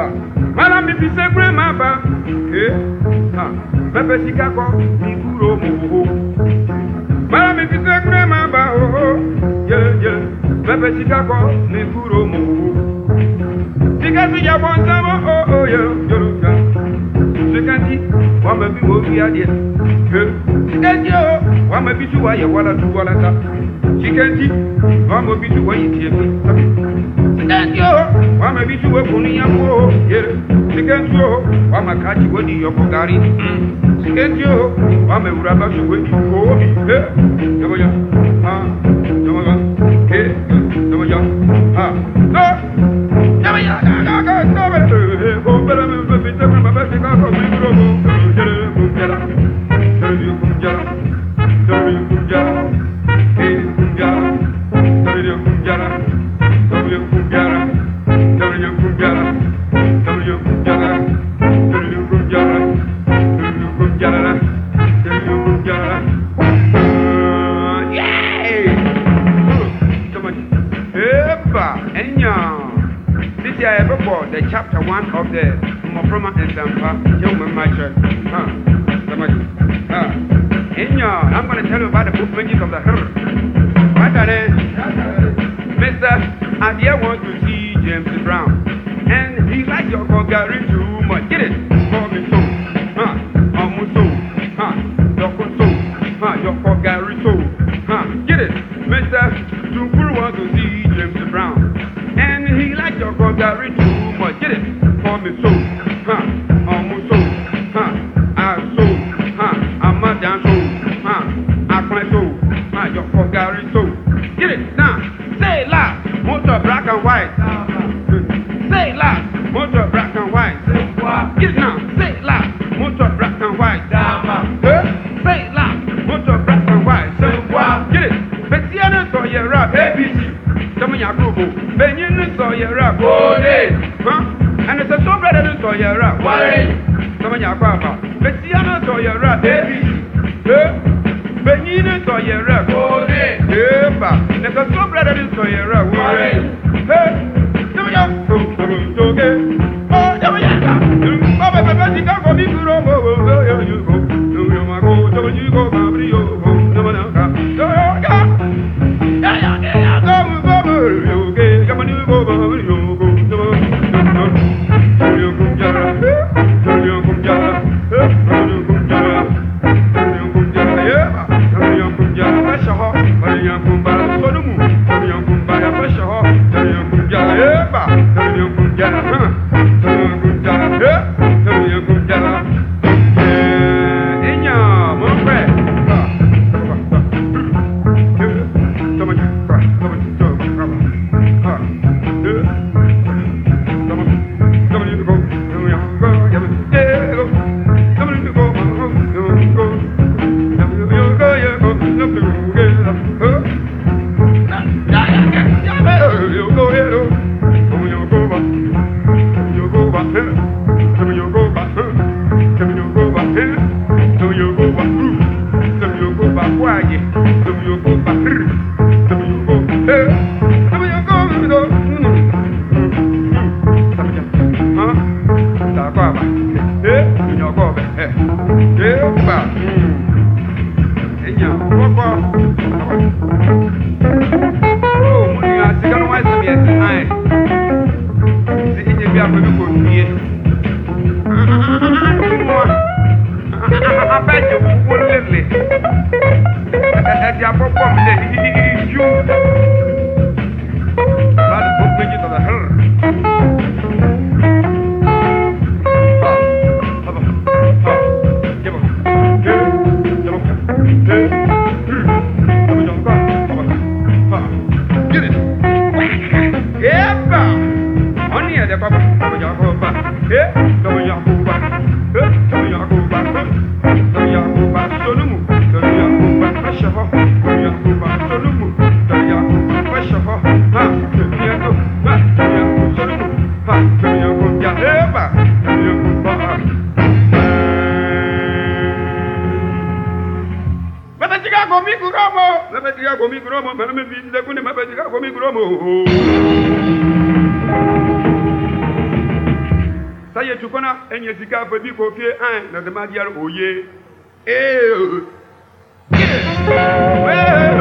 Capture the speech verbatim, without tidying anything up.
Mala mi fi se grandma ba. Eh. Ah. Pepe sikako mi kuro mo. Mala mi fi se grandma ba. Oh. Yeah, yeah. Pepe sikako mi kuro mo. Sikasi ya bonsamo. Oh, oh, yeah. Yoruba. Sikati wa me bi wo fi ade. Eh. Sikati o wa me bi su wa ye wala tu wala ta. Sikati wa me bi su wa ye tie bi. Sikati o wa me bi su wa kunu ya mo. Yeah. Sikati o wa ma ka ji wodi yo ko gari. Sikati o wa me wura ba su wodi ko bi. Eh. Yobo yo. Ah. Yobo yo. Eh. Yobo yo. Ah. No. Yobo yo. Ga ga no be. Ko bela me be bi te ma ba se ka ko mi ro mo. Jere ku jara. Jere ku jara. Jere ku jara. Eh ku jara. Jere ku jara. Jere ku jara. Jere ku jara. Jere ku jara. Jere ku jara. Jere ku jara. Jere ku jara. Yay! Come on. Epa, enya. This year I ever bought the chapter one of the Mofroma and Zampa, Human Mature. Huh. Somebody. Huh. Enya, I'm going to tell you about the book Magic of the Her. What are they? Mister Adia wants to see James Brown. And he likes your Gary too much. Get it? Call me so. Huh. Almost so. Huh. Your so. Huh. Your Gary so. Huh. Get it? Mister Tunkuru wants to see James Brown. And he likes your Gary too much. Get it? Call me so. Huh. Almost so. Huh. I so. Huh. I'm a dance so. Huh. I cry so. Huh. Your Gary so. Get it? Now. Say it loud. Motor black and white. Say it loud. Motor black and white. Get it now. Say it loud. Motor black and white. Say it loud. Motor black and white. Get it? Betiana so you rap A B C. Some of your group. Benjamin so you rap. Huh? And it's a so brother so you rap. Some of your papa. Betiana so you rap A B C. Benjamin so you rap. Yeah, and it's a so brother so you rap. Hey. ye tukona enye sika fa bi ko fie an na de ma diar oye eh